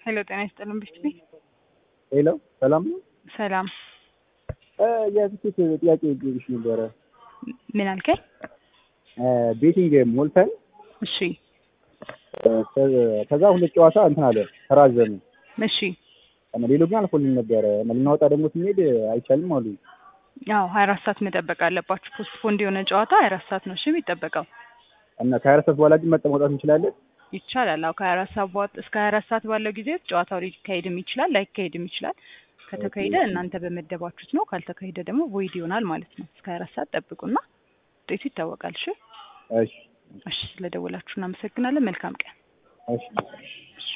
ሄሎ ጤና ይስጥልን ብሽቲ። ሄሎ ሰላም ነው? ሰላም። የፊት ጥያቄ ልጠይቅሽ ነበረ። ምን አልከኝ? ቤቲንግ ሞልተን እሺ ከዛ ሁለት ጨዋታ እንትን አለ ተራዘመ። እሺ እና ሌሎ ግን አልፎልን ነበረ። ልናወጣ ደግሞ ስንሄድ አይቻልም አሉ። ያው 24 ሰዓት መጠበቅ አለባችሁ። ፖስትፖንድ የሆነ ጨዋታ 24 ሰዓት ነው እሺ የሚጠበቀው። እና ከ24 ሰዓት በኋላ ግን መውጣት እንችላለን? ይቻላል። አዎ ከ24 ሰዓት በኋላ እስከ 24 ሰዓት ባለው ጊዜ ጨዋታው ሊካሄድም ይችላል ላይካሄድም ይችላል። ከተካሄደ እናንተ በመደባችሁት ነው፣ ካልተካሄደ ደግሞ ቮይድ ይሆናል ማለት ነው። እስከ 24 ሰዓት ጠብቁና ውጤቱ ይታወቃል። እሺ እሺ እሺ። ስለደወላችሁ እናመሰግናለን። መልካም ቀን። እሺ